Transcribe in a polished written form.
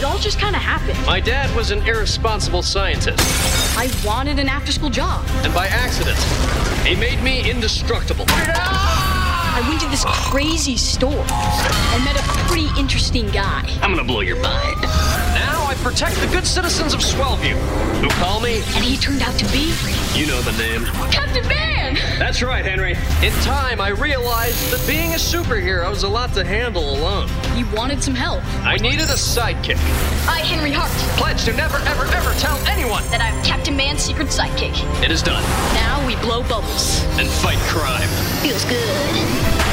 It all just kind of happened. My dad was an irresponsible scientist. I wanted an after-school job. And by accident, he made me indestructible. I went to this crazy store and met a pretty interesting guy. I'm gonna blow your mind. Now I protect the good citizens of Swellview, who call me... And he turned out to be... You know the name. Captain Van! That's right, Henry. In time, I realized that being a superhero is a lot to handle alone. You wanted some help. I needed a sidekick. I, Henry Hart, Pledge to never, ever, ever tell anyone that I'm Captain Man's secret sidekick. It is done. Now we blow bubbles. And fight crime. Feels good.